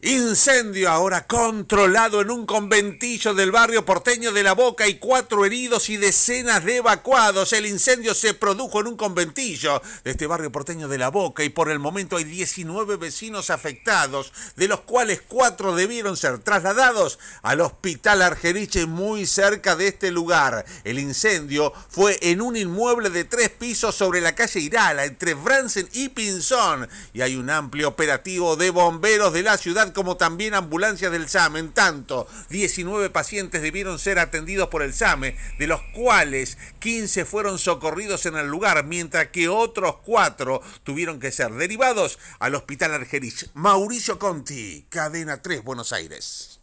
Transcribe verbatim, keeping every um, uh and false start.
Incendio ahora controlado en un conventillo del barrio porteño de La Boca y cuatro heridos y decenas de evacuados. El incendio se produjo en un conventillo de este barrio porteño de La Boca y por el momento hay diecinueve vecinos afectados, de los cuales cuatro debieron ser trasladados al Hospital Argerich muy cerca de este lugar. El incendio fue en un inmueble de tres pisos sobre la calle Irala, entre Bransen y Pinzón, y hay un amplio operativo de bomberos de la ciudad como también ambulancias del SAME. En tanto, diecinueve pacientes debieron ser atendidos por el SAME, de los cuales quince fueron socorridos en el lugar, mientras que otros cuatro tuvieron que ser derivados al Hospital Argerich. Mauricio Conti, Cadena tres, Buenos Aires.